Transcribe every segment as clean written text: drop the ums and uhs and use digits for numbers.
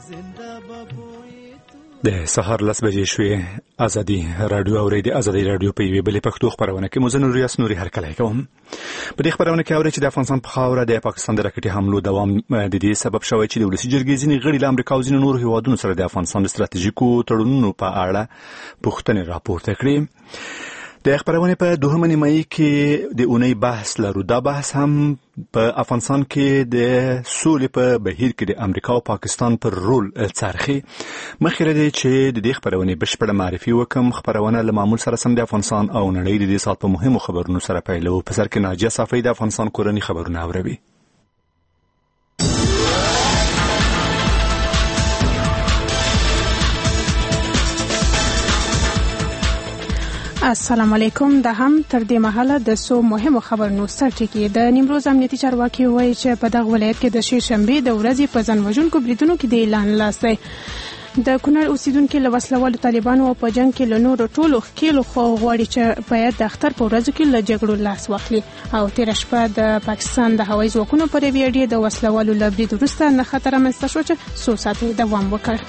د سهار 10 بجې شوې. ازادي رادیو اوري د ازادي رادیو په یوه بلې پښتو خبرونه کې مزن ریاس نوري هرکلی کوم. په دې خبرونه کې اوري چې د افغانستان په خاوره د پاکستان د راکټي حملو دوام د دې سبب شوی چې د ولسی جرګې ځینې غړي له امریکا او ځینو نورو هیوادونو سره د افغانستان د ستراتیژیکو تړونونو په اړه پوښتنې راپورته کړې. د خبرونه په دوهمه نیمایي کې د اونۍ بحث لرو. دا بحث هم په افغانستان کې د سولې په بهیر کې د امریکا او پاکستان پر رول څرخي. مخکې لري چې د دې خبرونه بشپړه معرفي وکم. خبرونه له معمول سره سم د افغانستان او نړۍ د دې سات په مهمو خبرونو سره پیلو. په سر کې ناجیه صافی د افغانستان کورنۍ خبرونه اوروي. السلام علیکم. د هم تر دې مهاله د سو مهمو خبرونو سرټکی د نیمروز امنیتي چارواکي وایي چې په دغه ولایت کې د شنبه د ورځې په ځانوژونکو بریدونو کې د اعلان لاس دی. د کونړ اوسیدونکو له وسلوالو طالبانو او په جنگ کې له نورو ټولو ښکیلو خو غواړي چې باید د اختر په ورځو کې له جګړو لاس واخلي. او تیر شپه د پاکستان د هوایي ځواکونو پر ویډیو د وسلوالو له برید وروسته نه خطر رامنځته شو چې څو ساعته دوام وکړ.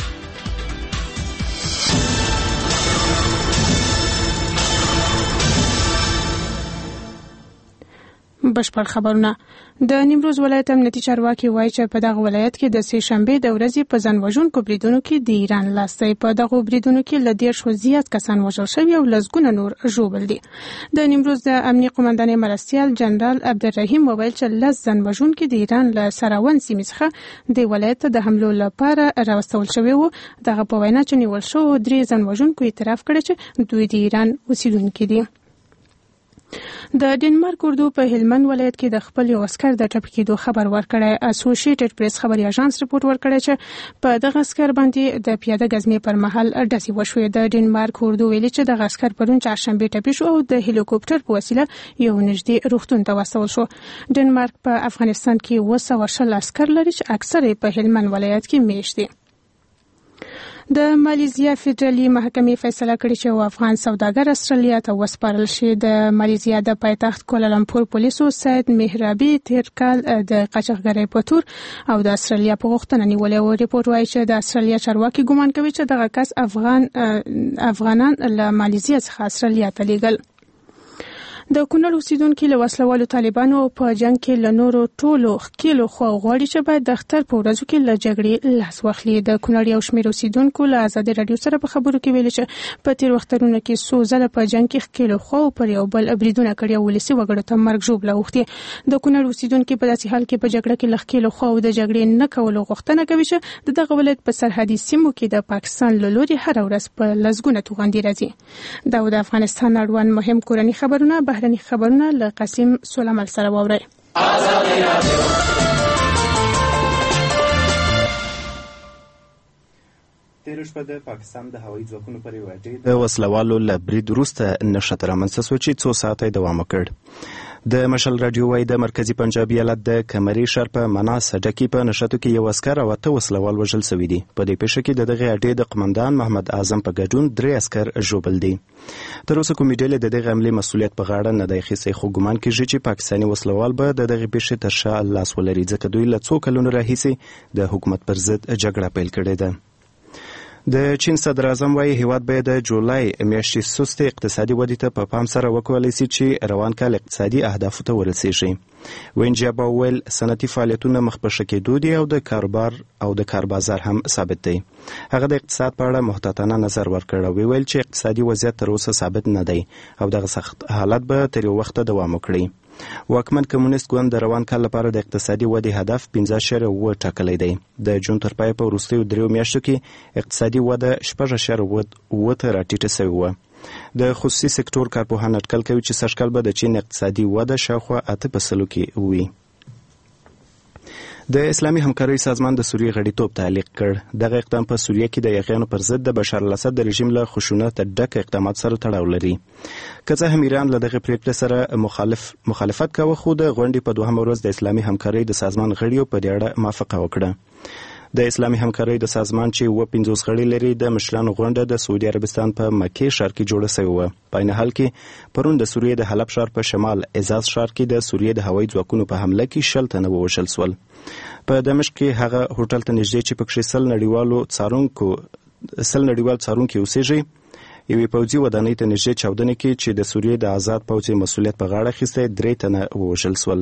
بشپړ خبرونه. د نیمروز ولایت امنیتي چارواکي وایي چې په دغه ولایت کې د سه شنبه د ورځې په ځانوژونکو بریدونو کې د ایران لاس دی. په دغه بریدونو کې له 10 زیات کسان وژل شوي او لسګونه نور ژوبل دي. د نیمروز د امنیتي قومندان مرستیال جنرال عبدالرحیم وویل چې لس ځانوژونکو د ایران له سراون سیمې څخه د ولایت د حملو لپاره راوستل شوي وو. دغه په وینا چې نیول شو 3 ځانوژونکو اعتراف کړی چې دوی د ایران اوسیدونکي دي. د ډنمارک اردو په هلمند ولایت کې د خپل یو عسكر د ټپي کېدو خبر ورکړی. اسوسییټډ پریس خبري اژانس رپورت ورکړی چې په دغه عسكر باندې د پیاده غزمې پر مهال ډزې وشوې. د ډنمارک اردو ویلي چې دغه عسكر پرون چهارشنبه ټپي شو او د هلیکوپټر په وسیله یو نږدې روغتون ته واستول شو. ډنمارک په افغانستان کې 200 عسكر لري چې اکثره په هلمند ولایت کې میشت دي. د مالیزیا فدرالي محکمې فیصله کړې چې افغان سوداګر استرالیا ته وسپارل شي. د مالیزیا د پایتخت کوالالمپور پولیسو سید مهرابي تیر کال د قاچاقبرۍ په تور او د استرالیا په غوښتنه نیولې و. ریپورت وايي چې د استرالیا چارواکي ګومان کوي چې دغه کس افغانان له مالیزیا څخه استرالیا ته لیږل. د کونړ اوسیدونکو له وسلوالو طالبانو او په جنگ کې له نورو ټولو ښکیلو خو غواړي چې باید د اختر په ورځو کې له جګړې لاس واخلي. د کونړ یو شمېر اوسیدونکو له ازادي رادیو سره په خبرو کې ویلي چې په تیر وختونو کې څو ځله په جنگ کې ښکیلو خو پر یو بل بریدونه کړي او ولسي وګړو ته مرګ ژوبله اوښتې. د کونړ اوسیدونکو په داسې حال کې په جګړه کې له ښکیلو خو د جګړې نه کولو غوښتنه کوي چې دغه ولایت په سرحدي سیمو کې د پاکستان له لوري هر ورځ په لسګونه توغندي راځي. دا د افغانستان اړوند مهم کورني خبرونه. بهرني خبرونه له قاسم سولمل سره واورئ. تیر شپه د پاکستان د هوایي ځواکونو پر وړاندې د وسلوالو له برید وروسته نښته رامنځته شوه چې څو ساعته دوام وکړ. د مشل رادیو وايي د مرکزی پنجاب ایالت د کمري شهر په مناس سډکی په نشټو کې یو عسكر او 8 وسلوال وژل شوي دي. په دې پیښه کې د دغه اډې د قومندان محمد اعظم په ګډون 3 عسكر ژوبل دي. تر اوسه کومې ډلې د دغه حملې مسؤلیت په غاړه نه دی اخیستی، خو ګومان کېږي چې پاکستاني وسلوال به د دغه پیښې تر شا لاس ولري، ځکه دوی له څو کلونو راهیسې د حکومت پر ضد جګړه پیل کړې ده. د چین صدر اعظم وايي هیواد باید د جولای میاشتې سستې اقتصادي ودې ته په پام سره وکولای شي چې روان کال اقتصادي اهدافو ته ورسیږي. وینجابا ویل صنعتي فعالیتونه مخ په ښه کېدو دي او د کار بازار هم ثابت دی. هغه د اقتصاد په اړه محتاطانه نظر ورکړ او ویل چې اقتصادي وضعیت تر اوسه ثابت نه دی او دغه سخت حالت به تر یو وخته دوام وکړي. واکمن کمونیست ګوند د روان کال لپاره د اقتصادي ودې هدف 15.7 ټاکلی دی. د جون تر پای په وروستیو 3 میاشتو کې اقتصادي وده 6.8 ته راټیټه شوې وه. د خصوصي سکتور کارپوهان اټکل کوي چې سږکال به د چین اقتصادي وده شاوخوا 8% کې وي. د اسلامي همکارۍ سازمان د سوریې غړیتوب تعلیق کړ. دغه اقدام په سوریه کې د یاغیانو پر ضد د بشار الاسد د رژیم له خشونت ډک اقدامات سره تړاو لري. که څه هم ایران له دغه پریکړې سره مخالفت کاوه، خو د غونډې په 2مه ورځ د اسلامي همکارۍ د سازمان غړیو په دې اړه موافقه وکړه. د اسلامي همکارۍ د سازمان چې 50 غړي لري د مشرانو غونډه د سعودي عربستان په مکې ښار کې جوړه شوې وه. په عین حال کې پرون د سوریې د حلب ښار په شمال اعزاز ښار کې د سوریې د هوایي ځواکونو په حمله کې 60 تنه ووژل شول. په دمشق کې هغه هوټل ته نږدې چې پکې 100 نړیوال څارونکي اوسېږي یوې پوځي ودانۍ ته نږدې چاودنې کې چې د سوریې د آزاد پوځ مسؤلیت په غاړه اخیستی 3 تنه ووژل شول.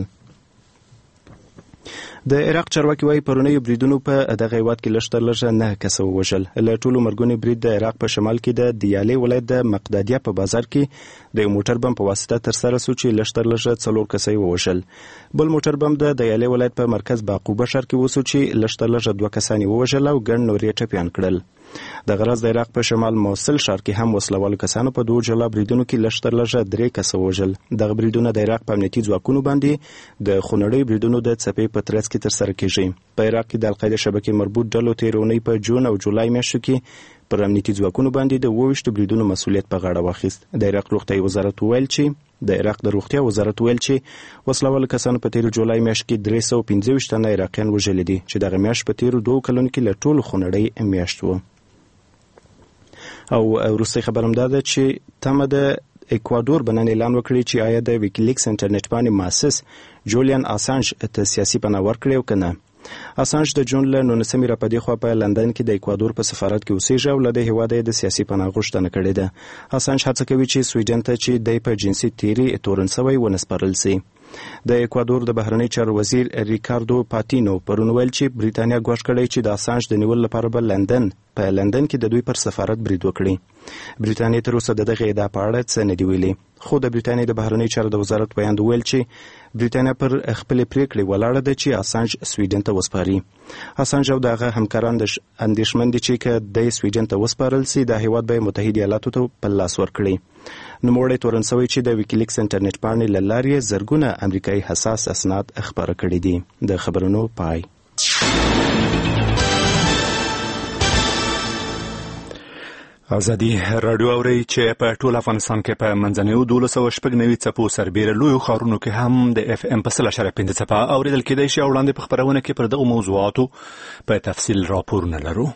د عراق چارواکي وايي پرونیو بریدونو په دغه هیواد کې لږ تر لږه 9 کسه ووژل. له ټولو مرګونی برید د عراق په شمال کې د دیالې ولایت د مقدادیه په بازار کې د یو موټر بم په واسطه ترسره شو چې لږ تر لږه 4 کسه ووژل. بل موټر بم د دیالې ولایت په مرکز باقوبه ښار کې وسو چې لږ تر لږه 2 کسان ووژل او ګڼ نور یې ټپیان کړل. د غرض د عراق په شمال موصل ښار کې هم وسلوالو کسانو په 2 جلا بریدونو کې لږ تر لږه 3 کسه ووژل. دغه بریدونه د عراق په امنیتي ځواکونو باندې د خونړیو بریدونو د څپې په ترڅ کې ترسره کیږي. په عراق کې د القاعده شبکې مربوط ډلو تیرونی په جون او جولای میاشتو کې پر امنیتي ځواکونو باندې د 22 بریدونو مسؤلیت په غاړه واخیست. د عراق روغتیايي وزارت ویل چې وسلوال کسانو په تیر جولای میاشت کې 325 تنه عراقیان وژل دي چې دغه میاشت په تیر 2 کلونو کې له ټولو خونړۍ میاشت و. او وروستي خبرم دا ده چې تمه د اکوادور بنن اعلان وکړي چې آیا د ویکیلیکس انټرنیټ باندې مؤسس جولیان اسانج ته سیاسي پناه ورکړي او کنه. اسانج د جون له 19 را پدې خوا په لندن کې د اکوادور په سفارت کې اوسېږي او له د هیواد د سیاسي پناه غوښتنه کړې ده. اسانج هڅه کوي چې سویډن ته چې د په جنسي تیری تورن سوی ونسپارل شي. د اکوادور د بهرنی چارو وزیر ریکاردو پاتینو پرون ویل چې بریټانیا غوښتل کړي چې د اسانج د نیول لپاره په لندن کې د دوی پر سفارت برید وکړي. بریټانیا تر اوسه دغه ادعا په اړه څه نه دی ویلي، خو د بریټانیا د بهرنی چارو د وزارت بیان ویل چې بریټانیا پر خپل پریکړې ولاړه ده چې اسانج سویډن ته وسپاري. اسانج او دغه همکاران د اندیشمن دي چې د سویډن ته وسپارل سي د هیواد به متحده ایالاتو ته په لاس ورکړي. نوموړی تورنسوي چې د ویکیلیکس انټرنیټ باندې لارې زرګونه امریکایي حساس اسناد خبره کړي دي. د خبرونو پای. ازادي رادیو اوري چې په ټول افغانستان کې په منځنیو 1290 څپو سربېره لویو ښارونو کې هم د اف ام په 0.5 څپه اوریدل کېدای شي. وړاندې په خبرونه کې پر دغه موضوعاتو په تفصیل راپورونه لرو.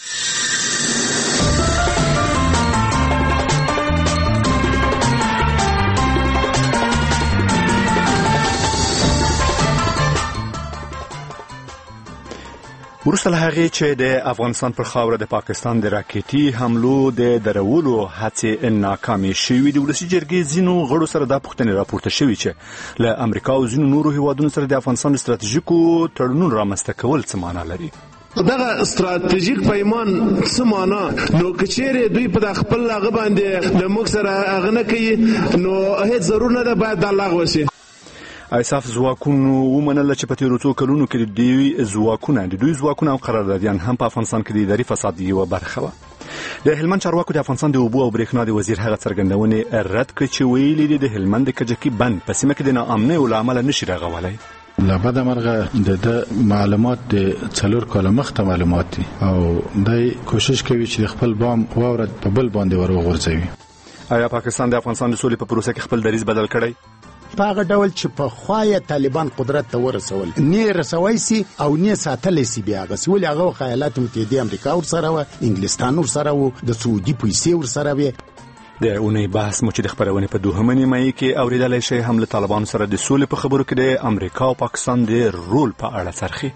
وروسته له هغې چې د افغانستان پر خاوره د پاکستان د راکټي حملو د درولو هڅې ناکامې شوې د ولسي جرګې ځینو غړو سره دا پوښتنې راپورته شوې چې له امریکا او ځینو نورو هیوادونو سره د افغانستان د ستراتیژیکو تړونونو رامنځته کول څه معنا لري. دغه ستراتیژیک پیمان څه معنا نو کچېره دوی په خپل هغه باندې د موږ سره هغه نه کوي نو هیڅ ضرور نه ده باید د لغوه شي. ایساف ځواکونو ومنل چې په تیرو څو کلونو کې د دوی ځواکونه او قراردادیان هم په افغانستان کې د اداري فساد یوه برخه وه. د هلمند چارواکو د افغانستان د اوبو او برېښنا د وزیر هغه څرګندونې رد کړې چې ویلي دي د هلمند د کجکي بند په سیمه کې د ناامنیو له امله نشي رغولی. له بده مرغه د معلومات د 4 کاله مخته معلومات دي او دای کوشش کوي چې خپل بام واورد په بل باندې ورغورځوي. آیا پاکستان د افغانستان د سولې په پروسه کې خپل دریځ بدل کړی؟ په هغه ډول چې په خوایه طالبان قدرت ته ورسول نه رسوي سي او نه ساتل سي بیا غسي ولې هغه خیالات متحده امریکا ور سره و انګلستان ور سره و د سعودي پیسې ور سره و. د اونۍ بحث مو چې د خبرونې په 2 نیمه کې اوریدلای شي هم له طالبانو سره د سولې په خبرو کې د امریکا او پاکستان د رول په اړه څرخي.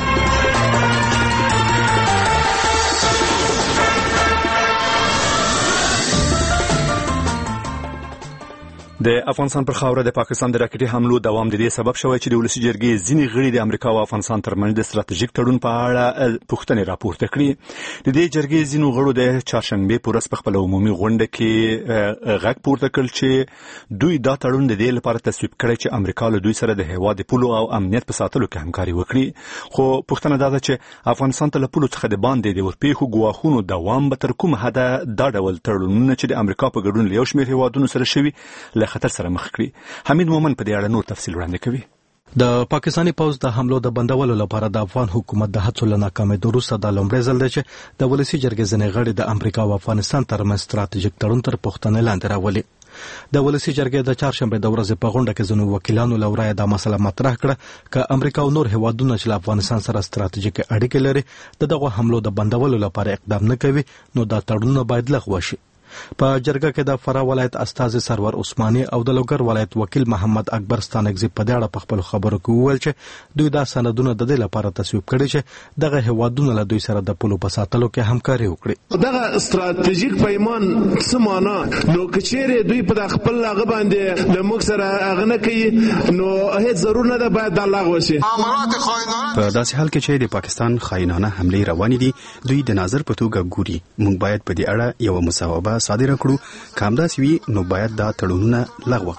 د افغانستان پر خاوره د پاکستان د راکټي حملو دوام د دې سبب شوی چې د ولسي جرګې ځینې غړي د امریکا او افغانستان ترمنځ د ستراتیژیک تړون په اړه پوښتنې راپورته کړي. د دې جرګې ځینو غړو د چهارشنبې په ورځ په خپله عمومي غونډه کې غږ پورته کړ چې دوی دا تړون د دې لپاره تصویب کړی چې امریکا له دوی سره د هېواد د پولو او امنیت په ساتلو کې همکاري وکړي. خو پوښتنه دا ده چې افغانستان ته له پولو څخه د باندې د ورپېښو ګواښونو دوام به تر کوم حده دا ډول تړونونه چې د امریکا په ګډون له یو شمېر هېوادونو سره شوي له خطر سره مخ کړي. حمید مومن په دې اړه نور تفصیل وړاندې کوي. د پاکستاني پوځ د حملو د بندولو لپاره د افغان حکومت د هڅو له ناکامېدو وروسته د لومړي ځل دی چې د ولسي جرګې ځینې غړي د امریکا او افغانستان ترمنځ ستراتیژیک تړون تر پوښتنې لاندې راولي. د ولسی جرګې د چهارشنبه د ورځې په غونډه کې ځینو وکیلانو لورای د مسله مطرح کړه چې امریکا او نور هیوادونه چې افغانستان سره ستراتیژیک اړیکې لري دغه حملو د بندولو لپاره اقدام نه کوي نو دا تړونونه باید لغوه شي. په جرګه کې د فراه ولایت استاذ سرور عثماني او د لوګر ولایت وکیل محمد اکبر ستانکزی په دې اړه په خپل خبرو کې وویل چې دوی دا سندونه د دې لپاره تصویب کړي چې دغه هیوادونه له دوی سره د پولو په ساتلو کې همکاري وکړي. دغه ستراتیژیک پیمان څه معنا نو کچېره دوی په خپل لاغه باندې د موږ سره اغنه کوي نو هیڅ ضرور نه ده باید د لاغه وشي. په داسې حال کې چې د پاکستان خاینانه حمله روانې دي دوی د ناظر په توګه ګوري موږ باید په دې اړه یو مصوبه صادره کړو کامداس وی نو باید دا تړونونه لغوه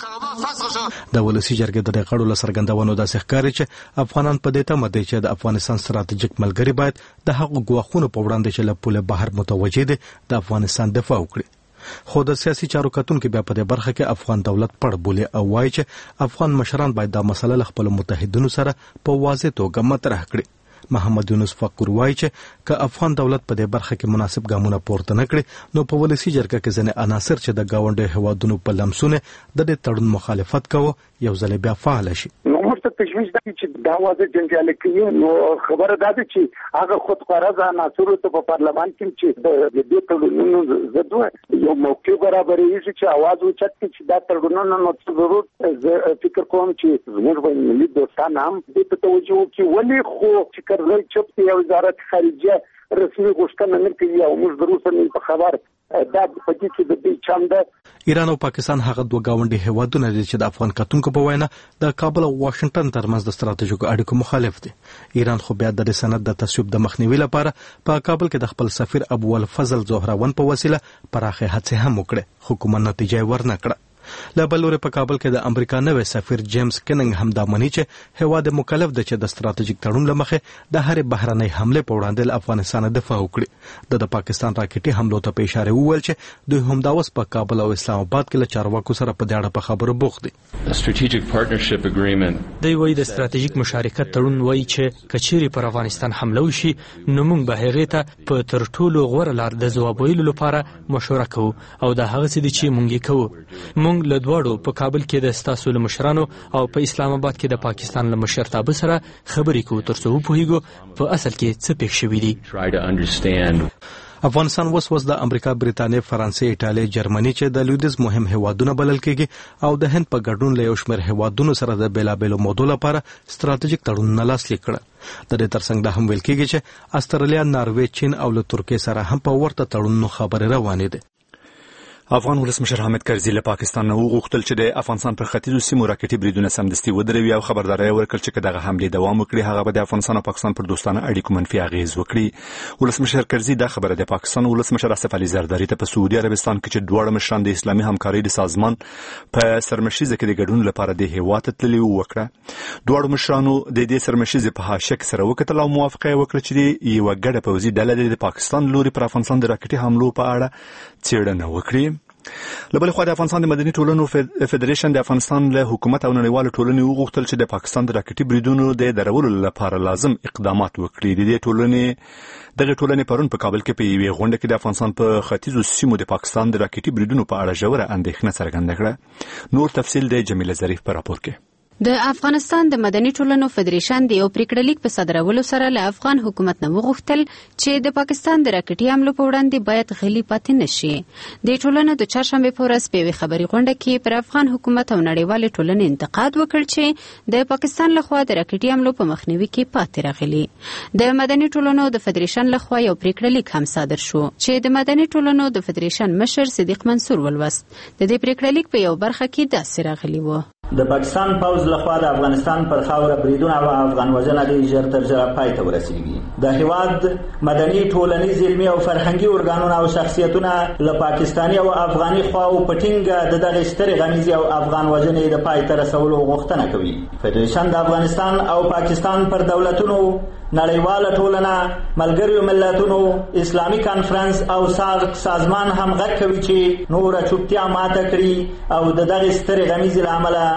کړو. د ولسی جرګې د غړو لسرګندونو د ښکاري چې افغانان په دې تمه دي چې د افغانستان ستراتیژیک ملګری باید د حق غواخونو په وړاندې چې له پوله بهر متوجه دي د افغانستان دفاع وکړي. خو د سیاسي چارو کتونکو بیا په دې برخه کې افغان دولت پړ بولي او وایي چې افغان مشران باید دا مسله له خپل متحدینو سره په واضح توګه مطرح کړي. محمد یونس فقور وایي چې که افغان دولت په دې برخه کې مناسب ګامونه پورته نه کړي نو په ولسی جرګه کې ځینې عناصر چې د گاونډي هیوادونو په لمسونه د دې تړون مخالفت کوي یو ځل بیا فعال شي. ته تشویش ده چې دا واځي جنجال کوي نو خبره ده چې هغه خود غرض عناصر ته په پارلمان کې چې د دې تړونونو زدو یو موقع برابرېږي چې आवाज وچت چې دا تړونونه نو ضرور فکر کوم چې زموږ باندې ملي دوستان هم دې ته توجه وکړي ولې خو چې کړل چې په وزارت خارجه رسمي غوښتنه نه کوي او موږ ضرور په خبر دا په دې کې د دې چانده ایران او پاکستان هغه دوه گاونډي هیوادونه دي چې د افغان کتونکو په وینا د کابل او واشنگټن ترمنځ د ستراتیژیکو اړیکو مخالف دي. ایران خو بیا د سند د تصویب د مخنیوي لپاره په کابل کې د خپل سفیر ابو الفضل زهراون په وسیله پراخه هڅې هم وکړه خو کومه نتیجه ورنه کړه. له بل لوري په کابل کې د امریکا نوې سفیر جیمز کننګ هم دا مني چې هیواد مکلف دی چې د ستراتیژیک تړون لمخه د هر بهرنۍ حمله په وړاندې له افغانستان دفاع وکړي. د پاکستان راکټي حملو ته په اشاره وویل چې دوی هم دا اوس په کابل او اسلام آباد کې له چارواکو سره په دې اړه په خبرو بوخت دي. دوی وایي د ستراتیژیک مشارکت تړون وایي چې کچيري پر افغانستان حمله وشي نو موږ به هغه ته په تر ټولو غوړه لار د ځواب ویلو لپاره مشوره کوو او دا هغه څه دي چې موږ یې کوو. موږ له دواړو په کابل کې د ستاسو له مشرانو او په اسلام آباد کې د پاکستان له مشرتابه سره خبرې کوو ترڅو وپوهیږو په اصل کې څه پېښ شوي دي. افغانستان وس د امریکا، بریتانیا، فرانسې، ایټالیا، جرمني چې د لویدیز مهم هیوادونه بلل کېږي او د هند په ګډون له یو شمېر هیوادونو سره د بیلابېلو موضوع لپاره ستراتیژیک تړونونه لاسلیک کړل. د دې ترڅنګ دا هم ویل کېږي چې استرالیا، ناروې، چین او له ترکیې سره هم په ورته تړونونو خبرې روانې دي. افغان ولسمشر حامد کرزي له پاکستان نه وغوښتل چې د افغانستان پر ختیځو سیمو راکټي بریدونه سمدستي ودروي او خبرداري ورکړي چې دغه حمله دوام وکړي هغه به د افغانستان او پاکستان پر دوستانه اړیکو منفي اغیز وکړي. ولسمشر کرزي دا خبره د پاکستان ولسمشر اسف علي زرداری ته په سعودي عربستان کې چې دوه مشران د اسلامي همکارۍ د سازمان په سرمشيزه کې د ګډون لپاره د هیواد تللی وکړه. دوه مشرانو د دې سرمشيزه په حاشیه سره وکړه او موافقه وکړه چې یو ګډه پوځي ډله د پاکستان لوري پر افغانستان د راکټي حملو په اړه څېړنه وکړي. لبل خو د افغانستان د مدني ټولنو فدریشن د افغانستان له حکومت او نړیوال ټولنې وغوښتل چې د پاکستان د راکټي بریدونو د درولو لپاره لازم اقدامات وکړي. د دې ټولنې پرون په کابل کې په یوې غونډه کې د افغانستان په ختیځو سیمو د پاکستان د راکټي بریدونو په اړه ژوره اندېښنه څرګنده کړه. نور تفصیل د جمیله ظریف په راپور کې. د افغانستان د مدني ټولنو فدریشن د یو پریکړلیک په صدرولو سره له افغان حکومت نه وغوښتل چې د پاکستان د راکټي حملو په وړاندې باید غلي پاتې نشي. د ټولنو د چهارشنبه په ورځ په یوې خبري غونډه کې پر افغان حکومت او نړیوال ټولنې انتقاد وکړ چې د پاکستان لخوا د راکټي حملو په مخنیوي کې پاتې راغلي. د مدني ټولنو د فدریشن لخوا یو پریکړلیک هم صادر شو چې د مدني ټولنو د فدریشن مشر صدیق منصور ولوست. د دې پریکړلیک په یو برخه کې داسې راغلی و: د پاکستان پوځ لخوا د افغانستان پر خاوره بریدونه او افغان وژنه د ژر تر ژره پای ته ورسیږي. د هیواد مدني، ټولنیز، علمي او فرهنګي ارګانونه او شخصیتونه له پاکستاني او افغاني خواو په ټینګه د دغه سترې غمیزې او افغان وژنې د پای ته رسولو غوښتنه کوي. فدریشن د افغانستان او پاکستان پر دولتونو، نړیواله ټولنه، ملګریو ملتونو، اسلامي کانفرنس او سارک سازمان هم غږ کوي چې نوره چوپتیا ماته کړي او د دغه سترې غمیزې له امله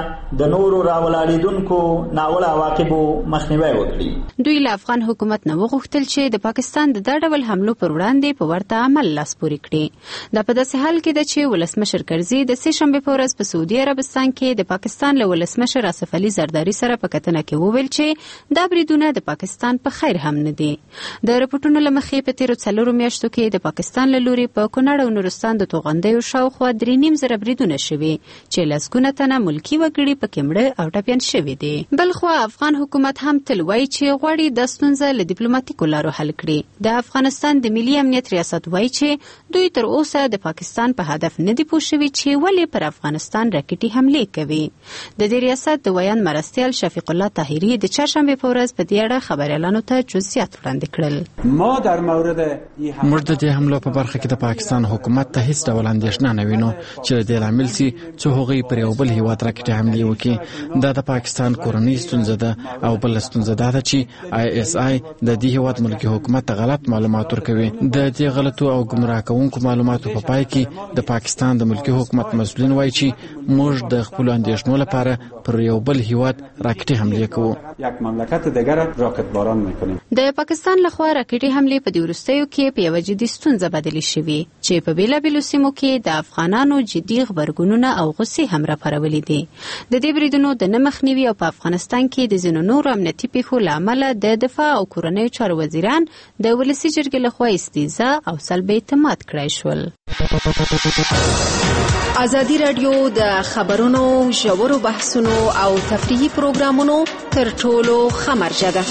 د نورو راولاړېدونکو ناوړه عواقبو مخنیوی وکړي. دوی له افغان حکومت نه وغوښتل چې د پاکستان د دا ډول حملو پر وړاندې په ورته عمل لاس پورې کړي. دا په داسې حال کې ده چې ولسمشر کرزي د سې شنبې په ورځ په سعودي عربستان کې د پاکستان له ولسمشر آصف علي زرداري سره په کتنه کې وویل چې دا بریدونه د پاکستان په خیر هم نه دي. د رپورټونو له مخې په تیرو 4 میاشتو کې د پاکستان له لوري په کونړ او نورستان د توغندیو شاوخوا 3.5 بریدونه شوي چې لسګونه تنه ملکي وګړي پکې مړه او ټپیان شوي دي. بلخو افغان حکومت هم تل وایي چې غواړي د ستونزه له ډیپلوماټیکو لارو حل کړي. د افغانستان د ملي امنیت ریاست وایي چې دوی تر اوسه د پاکستان په هدف نه دي پوه شوي چې ولې پر افغانستان راکټي حملې کوي. د دې ریاست د ویان مرستیال شفیق الله طاهری د چهارشنبې په ورځ په دې اړه خبريالانو ته جزئیات وړاندې کړل. ما در مورد موږ د دې حملو په برخه کې د پاکستان حکومت ته هیڅ ډول اندېښنه نه وینو چې د لامل سي چې هغوی پر یو بل هیواد راکټي حملې وکړي. دا د پاکستان کورنۍ ستونزه ده او بل ستونزه ده چې ISI د دې هیواد ملکی حکومت ته غلط معلومات ورکوي. د دې غلطو او گمراه کوونکو معلوماتو په پای کې د پاکستان د ملکی حکومت مسؤلین وایي چې موږ د خپل اندېښنو لپاره پر یو بل هیواد راکټي حملې کوو. یک مملکت دیگر راکټ باران میکنیم. د پاکستان لخوا راکټي حملې په دې وروستیو کې په یوه جدي ستونزه بدلې شوې چې په بیلابیلو سیمو کې د افغانانو جدي غبرګونونه او غصې هم راپارولې دي. د دې بریدونو د نه مخنیوي او په افغانستان کې د ځینو نورو امنیتي پیښو له امله د دفاع او کورنیو چارو وزیران د ولسي جرګې لخوا استیزا او سلب اعتماد کړای شول. ازادي راډیو د خبرونو ژورو بحثونو او تفریحي پروګرامونو تر ټولو ښه مرجع ده.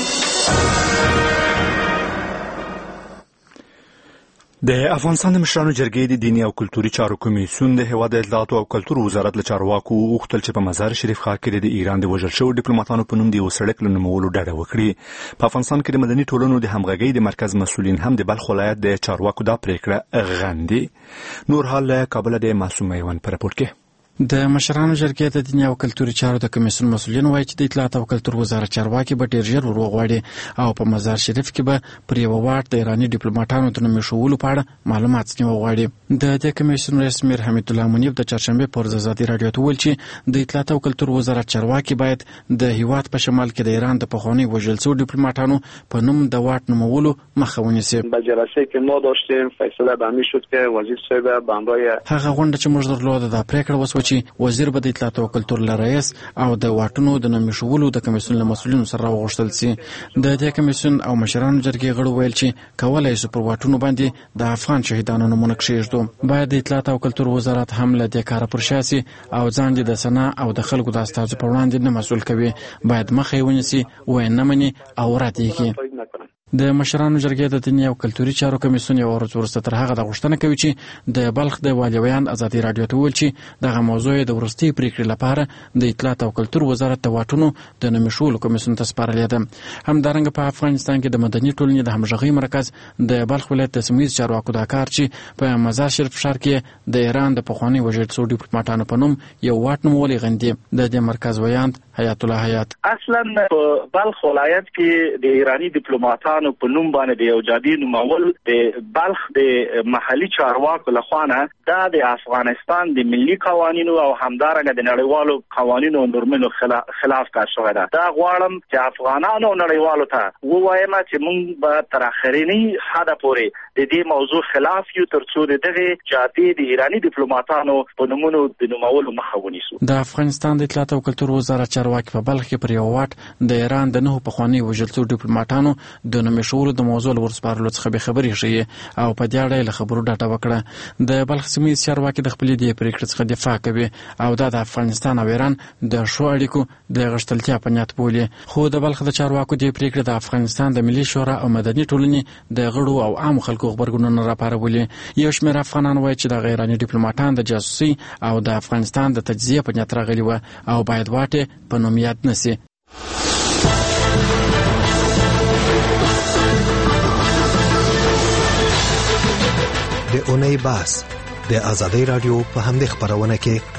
د افغانستان د مشرانو جرګې د دیني او کلتوري چارو کمیسیون د هیواد د اطلاعات او کلتور وزارت له چارواکو وغوښتل چې په مزار شریف ښار کې د ایران د وژل شوو ډیپلوماټانو په نوم د یو سړک له نومولو ډډه وکړي. په افغانستان کې د مدني ټولنو د همغږۍ د مرکز مسؤلین هم د بلخ ولایت د چارواکو دا پریکړه غندي. نور حال له کابل د معصوم میوان په رپورټ کې. د مشرانو جرګې د دیني او کلتوري چارو د کمیسیون مسؤلین وایي چې د اطلاعات او کلتور وزارت چارواکي به ډیر ژر وروغواړي او په مزار شریف کې به پر یو واټ د ایراني ډیپلوماټانو د نوم ایښودلو په اړه معلومات وغواړي. د دې کمیسیون رئیس میر حمید الله منیب د چهارشنبې په ورځ ازادي راډیو ته وویل چې د اطلاعات او کلتور وزارت چارواکي باید د هیواد په شمال کې د ایران د پخواني وژل شوو ډیپلوماټانو په نوم د واټ نومولو مخه ونیسي. به جلسه که ما داشتیم فیصله به همین شد که وزیر صاحب به همراه هغه غونډه چې موږ درلوده د پریکړه وسوه چې وزیر به د اطلاعات او کلتور رئیس او د واټونو د نوم ایښودلو د کمیسیون له مسؤلینو سره وغوښتل سي. د دې کمیسیون او مشرانو جرګې غړو ویل چې کولای شي پر واټونو باندې د افغان شهیدانو نومونه کښېږدو. باید د اطلاعات او کلتور وزارت هم له دې کاره پر شا سي او ځان د سنا او د خلکو د استازو په وړاندې نه مسؤل کوي. باید مخه یې ونیسي ویې نه مني او رد یې کړي. د مشرانو جرګې د دیني او کلتوري چارو کمیسیون یو ورځ وروسته تر هغه د غوښتنه کوي چې د بلخ د والیویان ازادي راډیو ته ویل چې دغه موضوع د وروستي پریکړې لپاره د اطلاعات او کلتور وزارت د واټونو د نوم ایښودلو کمیسیون ته سپارلې ده. همدارنګه په افغانستان کې د مدني ټولنې د همغږۍ مرکز د بلخ ولایت د سیمه ییز چارواکو دا کار چې په مزار شریف ښار کې د ایران د پخواني وژل شوو ډیپلوماټانو په نوم یو واټ نومولی غندي. د دې مرکز ویاند حیات الله حیات اصلا په بلخ ولایت کې د ایرانی ډیپلوماټانو په نوم باندې د یو جادي نومول د بلخ د محلي چارواکو لخوا نه دا د افغانستان د ملي قوانینو او همدارنګه د نړیوالو قوانینو او نورمونو خلاف کار شوی ده. دا غواړم چې افغانانو او نړیوالو ته ووایم چې موږ به تر اخرنی حد پورې د دې موضوع خلاف یو ترڅو دغه جادي د ایرانی ډیپلوماټانو په نومونو د نومولو مخه ونیسو. د افغانستان د اطلاعات او کلتور وزارت چارواکي په بلخ کې پر یو واټ د ایران د نهو پخواني وژل شوو ډیپلوماټانو د نوم ایښودلو د موضوع ورسپارلو څخه خبرې ښیي او په دې اړه له خبرو ډاډه وکړه. د بلخ سیمه ییز چارواکي د خپلې دې پریکړې څخه دفاع کوي او دا د افغانستان او ایران د ښو اړیکو د غښتلتیا په نیت بولي. خو د بلخ د چارواکو دې پریکړې د افغانستان د ملي شورا او مدني ټولنې د غړو او عام خلکو غبرګونونه راپارولي. یو شمېر افغانان وایي چې د ایراني ډیپلوماټان د جاسوسي او د افغانستان د تجزیه په نیت راغلي وو او باید واټې په نوم یاد نشي. د اونۍ باس د ازادي راډیو په همدې خبرونه کې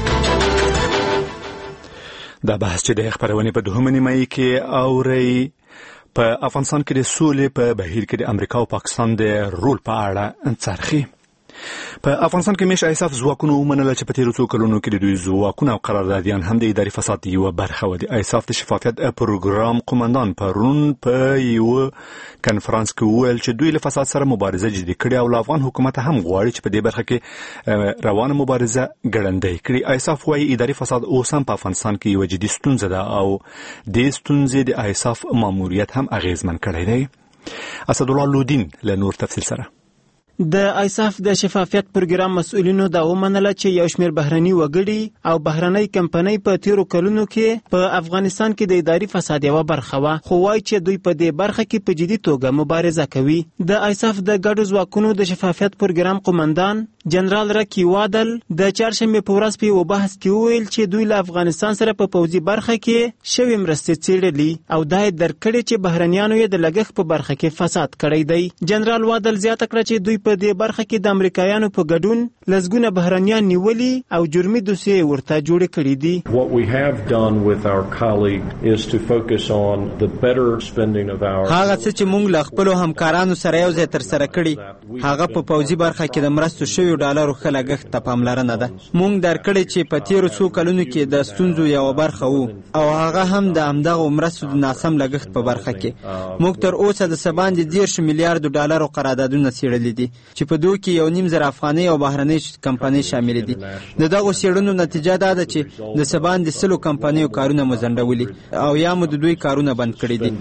دا بحث چې د خبرونه په 2 نیمه کې اوري په افغانستان کې د سولې په بهیر کې د امریکا او پاکستان د رول په اړه انڅرخي. په افغانستان کې مېش ایساف ځواکونو ومنله چې په تیرو څو کلونو کې د دوی ځواکونه او قراردادیان هم د اداري فساد یوه برخه وه. د ایساف د شفافیت پروګرام قومندان پرون په یوه کنفرانس کې وویل چې دوی له فساد سره مبارزه جدي کړې او له افغان حکومت هم غواړي چې په دې برخه کې روانه مبارزه ګړندۍ کړي. ایساف وايي اداري فساد اوس هم په افغانستان کې یوه جدي ستونزه ده او دې ستونزې د ایساف ماموریت هم اغیزمن کړی دی. اسدالله لودین له نور تفصیل سره. د ایساف د شفافیت پروګرام مسؤلینو دا ومنله چې یو شمېر بهرني وګړي او بهرنۍ کمپنۍ په تیرو کلونو کې په افغانستان کې د اداري فساد یوه برخه وه، خو وایي چې دوی په دې برخه کې په جدي توګه مبارزه کوي. د ایساف د ګډو ځواکونو د شفافیت پروګرام قومندان جنرال رکی وادل د چهارشنبې په ورځ په یو بحث کې وویل چې دوی له افغانستان سره په پوځي برخه کې شوې مرستې څېړلي او دا یې درک کړې چې بهرنیانو یې د لګښت په برخه کې فساد کړی دی. جنرال وادل زیاته کړه چې دوی په دې برخه کې د امریکایانو په ګډون لسګونه بهرنیان نیولي او جرمي دوسیې ورته جوړې کړې دي. What we have done with our colleague is to focus on the better spending of our هغه څه چې موږ له خپلو همکارانو سره یو ځای ترسره کړي هغه په پوځي برخه کې د مرستو شویو ډالرو ښه لګښت ته پاملرنه ده. موږ درک کړی چې په تیرو څو کلونو کې د ستونزو یوه برخه وو او هغه هم د همدغو مرستو د ناسم لګښت په برخه کې. موږ تر اوسه د څه باندې 10 میلیارډو ډالرو قراردادونه څېړلي دي چې په دوی کې 1.5 افغاني او بهرنۍ کمپنۍ شامل دي. د دغو څېړنو نتیجه دا ده چې د څه باندې 100 کمپنیو کارونه مو ځنډولي او یا مو د دوی کارونه بند کړي دي.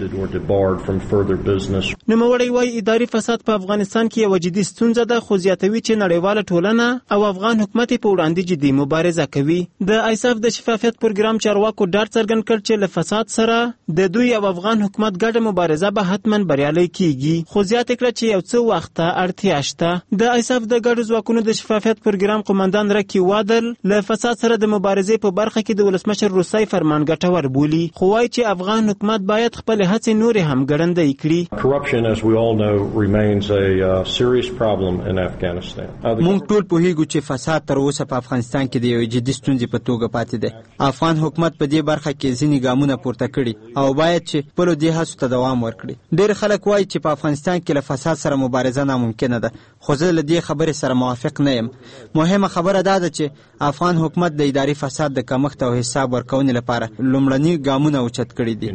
نوموړی وایي اداري فساد په افغانستان کې یوه جدي ستونزه ده، خو زیاتوي چې نړیواله ټولنه او افغان حکومت په وړاندې جدي مبارزه کوي. د ایساف د شفافیت پروګرام چارواکو ډاډ څرګند کړ چې له فساد سره د دوی او افغان حکومت ګډه مبارزه به حتما بریالۍ کیږي، خو زیاته کړه چې یو څه وخت ته اړتیا شته. د ایساف د ګډو ځواکونو د شفافیت پروګرام قومندان رکی وادل له فساد سره د مبارزې په برخه کې د ولسمشر روسي فرمان ګټور بولي، خو وایي چې افغان حکومت باید خپل هڅې نورې هم ګړندۍ کړي. Corruption, as we all know, remains a serious problem in Afghanistan. موږ ټول پوهیږو چې فساد تر اوسه په افغانستان کې د یوې جدي ستونزې په توګه پاتې دی. افغان حکومت په دې برخه کې ځینې ګامونه پورته کړي او باید چې خپلو دې هڅو ته دوام ورکړي. ډېر خلک وایي چې په افغانستان کې له فساد سره مبارزه ناممکنه ده، خو زه له دې خبرې سره موافق نه یم. مهمه خبره دا ده چې افغان حکومت د اداري فساد د کمښت او حساب ورکونې لپاره لومړني ګامونه اوچت کړي دي.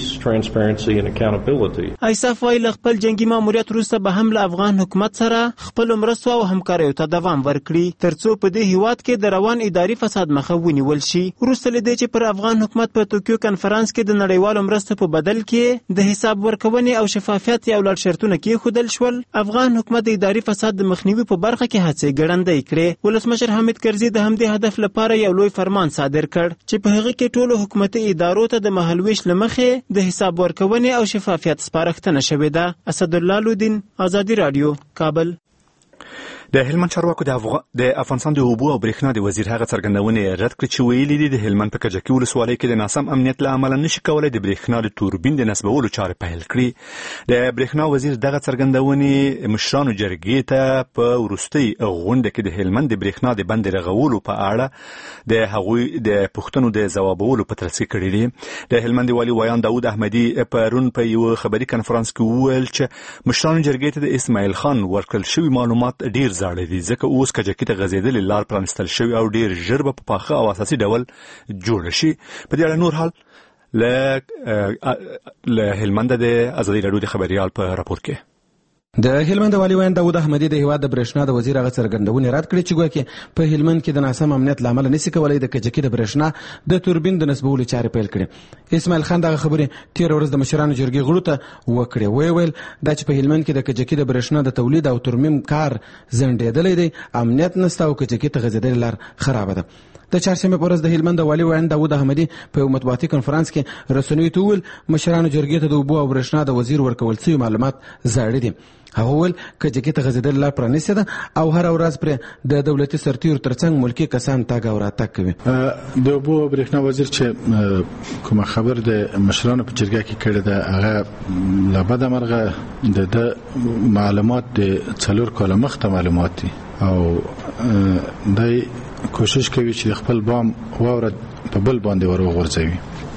ایساف وایي له خپل جنګي ماموریت وروسته به هم له افغان حکومت سره خپلو مرستو او همکاریو ته دوام ورکړي ترڅو په دې هیواد کې د روان اداري فساد مخه ونیول شي. وروسته له دې چې پر افغان حکومت په توکیو کنفرانس کې د نړیوالو مرستو په بدل کې د حساب ورکونې او شفافیت یو لړ شرطونه کېښودل شول، افغان حکومت د اداري فساد د مخنیوي په برخه کې هڅې ګړندۍ کړې. ولسمشر حامد کرزي د همدې هدف لپاره یو لوی فرمان صادر کړ چې په هغه کې ټولو حکومتي ادارو ته د مهالویش له مخې د حساب ورکونې او شفافیت سپارښتنه شوې ده. اسدالله لودین، ازادي رادیو، کابل. د هلمند چارواکو د افغانستان د اوبو او برېښنا د وزیر هغه څرګندونې رد کړې چې ویلي دي د هلمند په کجکي ولسوالۍ کې د ناسم امنیت له امله نشي کولی د برېښنا د توربین د نصبولو چارې پیل کړي. د برېښنا وزیر دغه څرګندونې مشرانو جرګې ته په وروستۍ غونډه کې د هلمند د برېښنا د بند رغولو په اړه د هغوی د پوښتنو د ځوابولو په ترڅ کې کړي دي. د هلمند والي ویان داود احمدي پرون په یو خبري کنفرانس کې وویل چې مشرانو جرګې ته د اسماعیل خان ورکړل شوي معلومات ډیر زاړه دي، ځکه اوس کجکي ته غځېدلې لار پرانستل شوي او ډیر ژر به په پاخه او اساسي ډول جوړ شي. په دې اړه نور حال له هلمند د ازادي راډیو د خبريال په راپور کې. د هلمند والي ویان داود احمدي د هیواد د برېښنا د وزیر هغه څرګندونې رد کړې چې ګویا کې په هلمند کې د ناسم امنیت له امله نشي کولی د کجکي د برېښنا د توربین د نصبولو چارې پیل کړي. اسماعیل خان دغه خبرې تېره ورځ د مشرانو جرګې غړو ته وکړې. ویل دا چې په هلمند کې د کجکي د برېښنا د تولید او ترمیم کار ځنډېدلی دی، امنیت نشته او کجکي ته غځېدلې لار خرابه ده. د چهارشنبې په ورځ د هلمند والي ویان داود احمدي په یو مطبوعاتي کنفرانس کې رسنیو ته وویل مشرانو جرګې ته د اوبو او برېښنا د وزیر ورکول شوي معلومات زاړه دي. هغه وویل کجکي ته غځېدلې لار پرانیستې ده او هره ورځ پرې د دولتي سرتیرو ترڅنګ ملکي کسان تګ او راتګ کوي. د اوبو او برېښنا وزیر چې کومه خبر د مشرانو په جرګه کې کړې ده هغه له بده مرغه د معلومات د 4 کاله مخته معلومات دي او دای کوشش کوي چې خپل بام واوره په بل باندې وروغورځوي.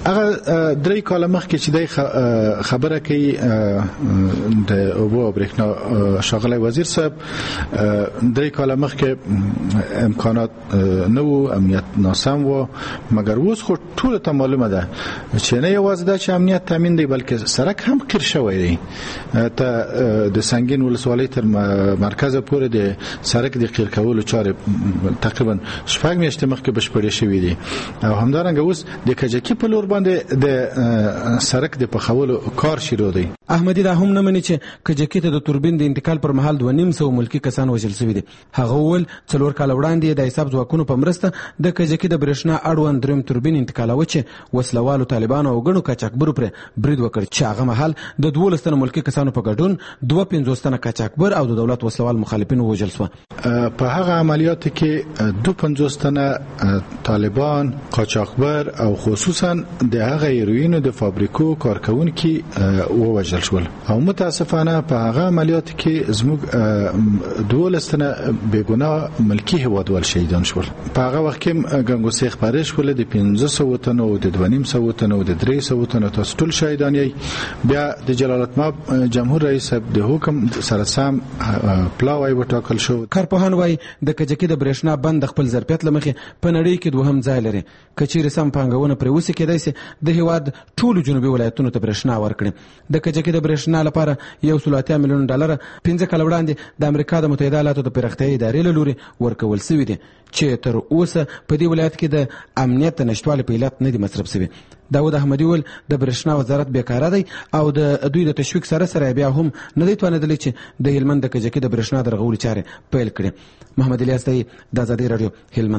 هغه 3 کال مخکې چې د خبره کوي د اوبو او برېښنا شاغلی وزیر صاحب 3 کال مخکې امکانات نه وو، امنیت ناسم وو، مګر اوس خو ټول ته معلومه ده چې نه یوازې دا چې امنیت تامین دی بلکې سړک هم قیر شوی دی. ته د سنگین ولسوالۍ تر مرکز پورې د سړک د قیر کولو چارې تقریبا 6 میاشتې مخکې بشپړې شوې دي او همدارنګه اوس د کجکی په لور باندې د سړک د پخولو کار شروع دی. احمدی دا هم نه مني چې کجکی ته د توربین د انتقال پر مهال 2.5 ملکی کسان وژل شوي دي. هغه ول 4 کال وړاندې د حساب ځواکونو په مرسته د کجکی د برېښنا اړوند دریم توربین انتقالوي چې وسلوالو طالبانو او غنو قاچاقبرو پر برید وکړ چې هغه مهال د 12 تنه ملکی کسانو په ګډون 250 تنه قاچاقبر او د دولت وسلوال مخالفین وژل شو. په هغه عملیاتو کې 250 تنه طالبان، قاچاقبر او خصوصا د هغه هیروینو د فابریکو کارکونکي ووژل شول او متاسفانه په هغه عملیاتو کې زموږ 12 تنه بیګناه ملکی هیوادوال شهیدان شول. په هغه وخت کې ګنګوسې خبرې شول د 1500 تنه او د 2.5 تنه او د 300 تنه تاسو ټول شهیدان یې. بیا د جلالتمآب جمهور رئیس د حکم سره سم پلاوی وټاکل شو. کارپوهان وايي د کجکی د برېښنا بند خپل ظرفیت لمخې په نړۍ کې دوهم ځای لري. کچېر سم پانګونه پر وسه کېدای سي د هیواد ټول جنوبي ولایتونو ته برېښنا ورکړي. د کجکی د برېښنا لپاره 1.3 میلیون ډالر 15 کال وړاندې د امریکا د متحده ایالاتو د پرختیايي ادارې له لوري ورکول شوی دي چې تر اوسه په دې ولایت کې د امنیت نشټوالي په علت نه دي مصرف شوی. داود احمدی ول د برېښنا وزارت بیکاره دی او د دوی د تشویق سره بیا هم نه دی توانیدلی چې د هلمند د کجکی د برېښنا د رغولو چارې پیل کړي. محمد الیاس دی د آزادی رادیو هلمند.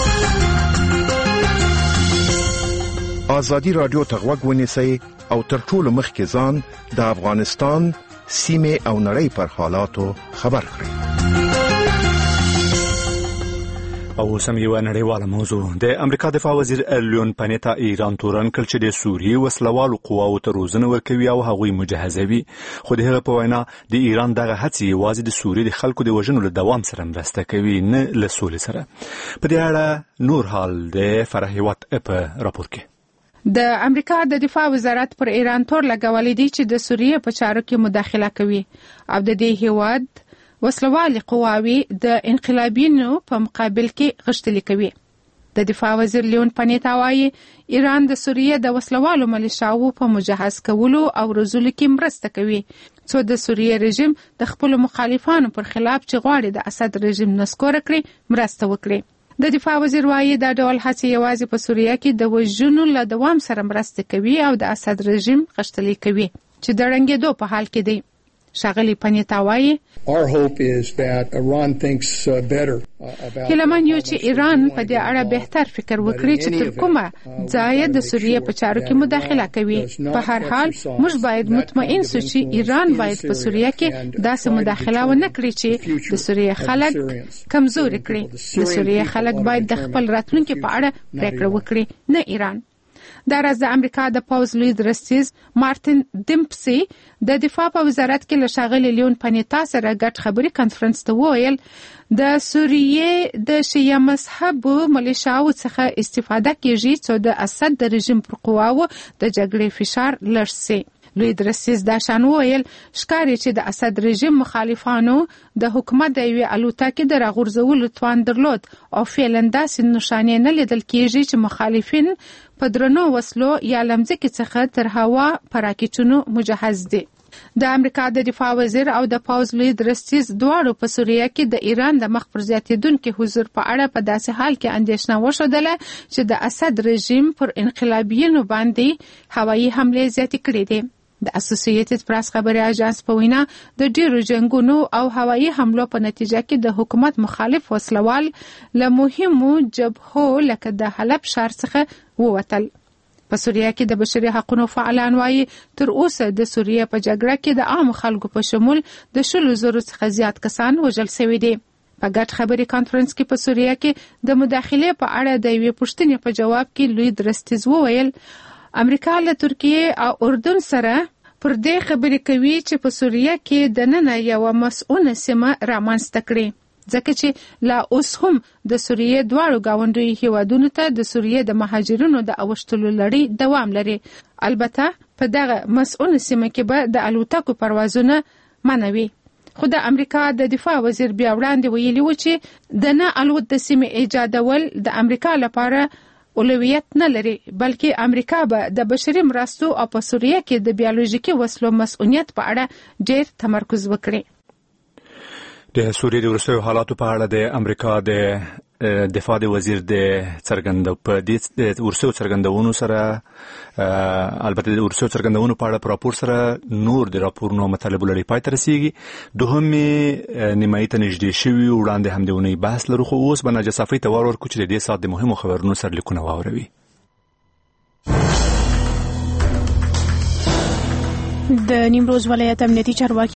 آزادی رادیو ته غوږ ونیسئ او تر ټولو مخکې ځان د افغانستان سیمې او نړۍ پر حالاتو خبر کړئ. او سم یو نړیواله موضوع د امریکا دفاع وزیر لیون پانیتا ایران تورن کړ چې د سوریې وسلوالو قواو ته روزنه ورکوي او هغوی مجهزوي، خو د هغه په وینا د ایران دغه هڅې یوازې د سوریې د خلکو د وژنو له دوام سره مرسته کوي نه له سولې سره. په دې اړه نور حال د فرحیوت په راپور کې. د امریکا د دفاع وزارت پر ایران تور لګولې دي چې د سوریې په چارو کې مداخله کوي او د دې هیواد وسلوالي قواوي د انقلابینو په مقابل کې غښتلي کوي. د دفاع وزیر لیون پانیتا وايي ایران د سوریې د وسلوالو ملیشاو په مجهز کولو او روزلو کې مرسته کوي څو د سوریې رژیم د خپل مخالفانو پر خلاف چې غواړي د اسد رژیم نسکور کړي مرسته وکړي. د دفاع وزیر وايي دا ډول هڅې یوازې په سوریې کې د وژنو له دوام سره مرسته کوي او د اسد رژیم غښتلي کوي چې د ړنګېدو په حال کې دی. شاغلی پانیتا وايي هیله من یو چې ایران په دې اړه بهتر فکر وکړي چې تر کومه ځای د سوریې په چارو کې مداخله کوي. په هر حال موږ باید مطمئن شو چې ایران باید په سوریې کې داسې مداخله ونه کړي چې د سوریې خلک کمزوري کړي. د سوریې خلک باید د خپل راتلونکي په اړه پریکړه وکړي نه ایران. دا راز د امریکا د پوز لوی درستیز مارټین ډیمپسي د دفاع په وزارت کې له ښاغلي لیون پانیتا سره ګډ خبري کانفرنس ته وویل د سوریې د شیعه مذهبو ملیشاو څخه استفاده کیږي څو د اسد د رژیم پر قواو د جګړې فشار لږ شي. لوی درستیز دا شان وویل ښکاري چې د اسد رژیم مخالفانو د حکومت د یوې الوتکې د راغورځولو توان درلود او فعلا داسې نښانې نه لیدل کیږي چې مخالفین په درنو وسلو یا لمځکې څخه تر هوا په راکټونو مجهز دي. د امریکا د دفاع وزیر او د پوز لوی درستیز دواړو په سوریه کې د ایران د مخ پر زیاتېدونکي حضور په اړه په داسې حال کې اندېښنه وښودله چې د اسد رژیم پر انقلابیینو باندې هوایي حملې زیاتې کړې دي. د اسوسییټډ پریس خبري اژانس په وینا د ډیرو جنگونو او هوایي حملو په نتیجه کې د حکومت مخالف وسلوال له مهمو جبهو لکه د حلب ښار څخه ووتل. په سوریه کې د بشري حقوقو فعالان وايي تر اوسه د سوریه په جګړه کې د عام خلکو په شمول د 100,000 څخه زیات کسان وژل شوي دي. په ګډ خبري کانفرنس کې په سوریه کې د مداخلې په اړه د یوې پوښتنې په جواب کې لوی درستیز وویل امریکا له ترکیه او اردن سره پر دې خبرې کوي چې په سوریه کې د نن یو مسؤونه سیمه رامنځته کړي. ځکه چې لا اوس هم د سوریې دواړو گاونډي هیوادونو ته د سوریې د مهاجرینو د اوښتلو لړۍ دوام لري. البته په دغه مسؤل سیمه کې به د الوتکو پروازونه منوي. خو د امریکا د دفاع وزیر بیا وړاندې ویلي و چې د نه الوت د سیمې ایجادول د امریکا لپاره اولویت نه لري، بلکې امریکا به د بشري مرستو او په سوریه کې د بیولوژیکي وسلو مسؤلیت په اړه ډېر تمرکز وکړي. د سوریې د وروستیو حالاتو په اړه د امریکا د دفاع د وزیر د وروستیو څرګندونو سره البته د وروستیو څرګندونو په اړه په راپور سره نور د راپورونو مطالبو لړۍ پای ته رسیږي. دوهمې نیمایي ته نږدې شوي وړاندې هم د اونۍ بحث لرو، خو اوس به نجا صافۍ ته ور ورکړو چې د دې ساعت د مهمو خبرونو سرلیکونه واوروي. د نیمروز ولایت امنیتي چارواکي